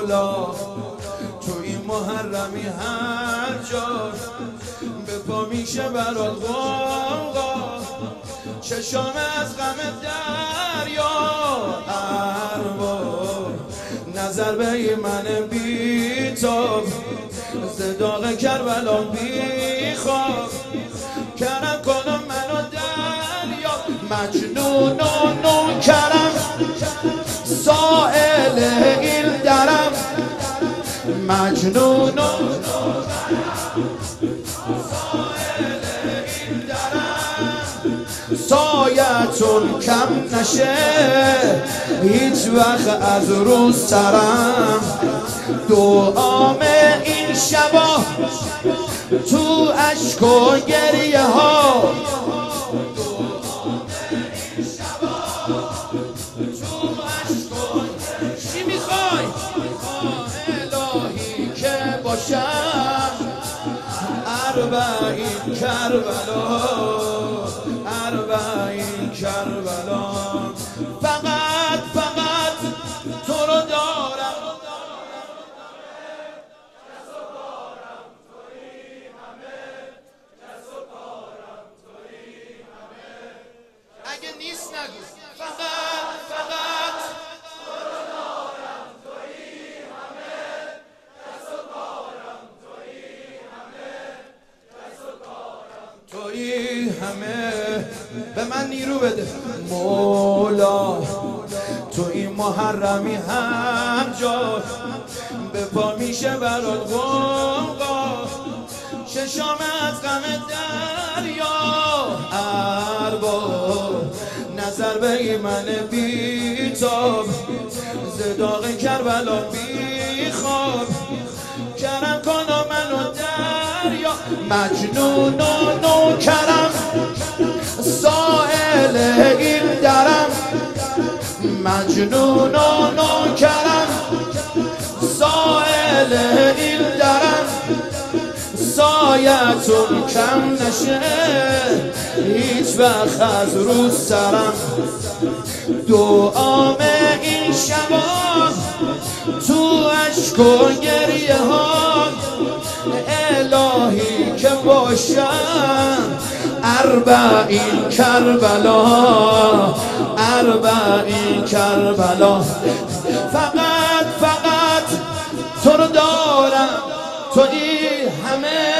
مولا تو این محرمی هر جا به پا میشه برات غوغا چشام از غم دریا ارباب نظر به من بیتاب ز داغ کربلا بیخواب کرم کنم منو دریا مجنون و نوکرم سائل این درم مجنون و سایتون کم نشه هیچ وقت از رو سرم دعام این شبا تو اشک و گریه ها چی میخوای؟ الهی که باشم اربعین کربلا اربعین کربلا فقط تو رو دارم اگه نیست نگو فقط تو رو دارم تویی همه دست و کارم تویی همه دست و کارم تویی همه به من نیرو بده مولا تو این محرمی هم جا به پا میشه برات غوغا چشام از غم دریا ارباب نظر به من بیتاب ز داغ کربلا بیخواب کرم کن منو دریا مجنون و نوکرم سائل این درم مجنون و نوکرم سائل این درم سایتون کم نشه هیچ وقت از رو سرم دعام این شبا تو اشک و گریه ها الهی که باشم اربعین کربلا اربعین کربلا فقط تو رو دارم تویی همه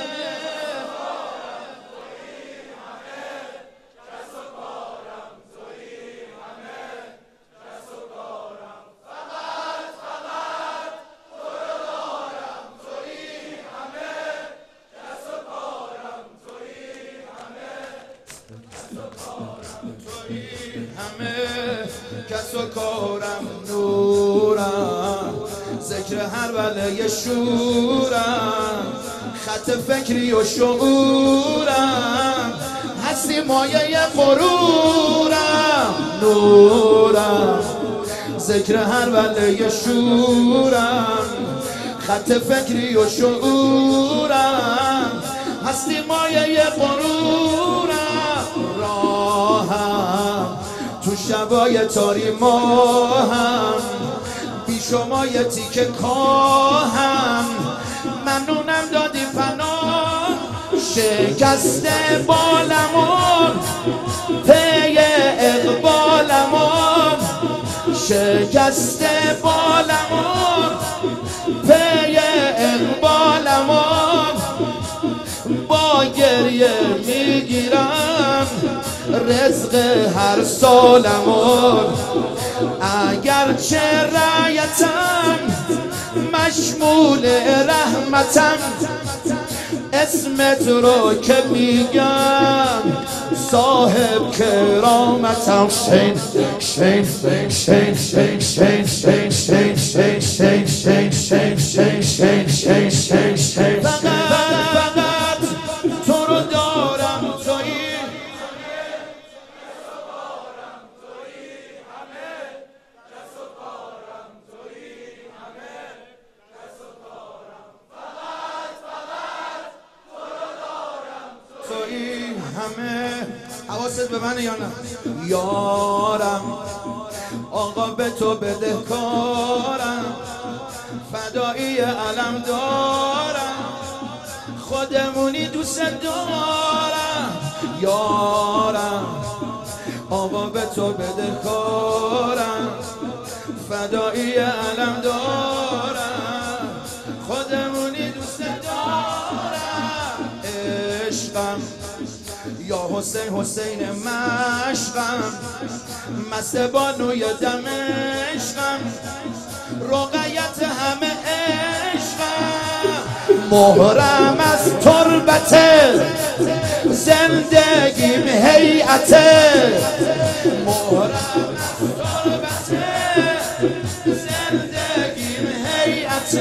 کس و کارم نورم ذکر هر وله شورم خط فکری و شعورم هستی مایه غرورم نورم ذکر هر وله شورم خط فکری و شعورم هستی مایه غرورم راهم تو شبای تاری ماهم بی شما یه تیکه کاهم ممنونم دادی پناه شکسته بالمون پی اقبالمون شکسته بالمون پی اقبالمون با گریه میگیرم رزق هر سالمون اگرچه رعیتم مشمول رحمتم اسمت رو که میگم صاحب کرامتم شین شین شین شین شین شین شین شین شین شین شین شین شین شین شین شین شین فقط تو رو دارم تویی همه حواست به منه یا نه یارم آقا به تو بدهکارم علم دارم، خودمونی دوست دارم یارم، آقا به تو بدهکارم، فدایی علم دارم، خودمونی دوست دارم، عشقم یا حسین حسین مشقم، مست بانوی دمشقم، رقیت همه عشقم، مهرم از تربت زندگیم هیئت، مهرم از تربت زندگیم هیئت،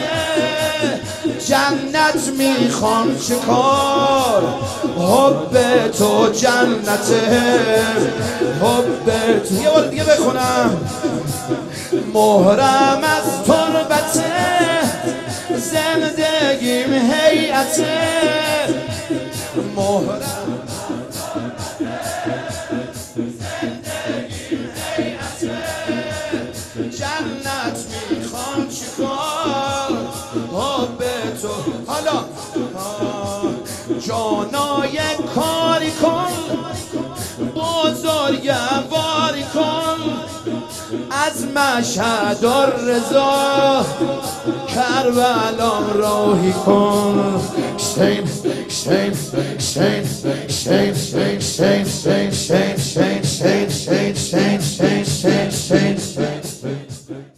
جنت میخوام چکار، حب تو جنته، حب تو. یه بار دیگه بخونم، مهرم از تربت زندگیم هیئت، مهرم زندگیم هیئت، جنت میخوام چیکار، حب تو. حالا جانای کاری کن، بزرگواری کن، از مشهد رضا کربلا راهی کن. شین شین شین شین شین شین شین شین شین شین شین شین شین شین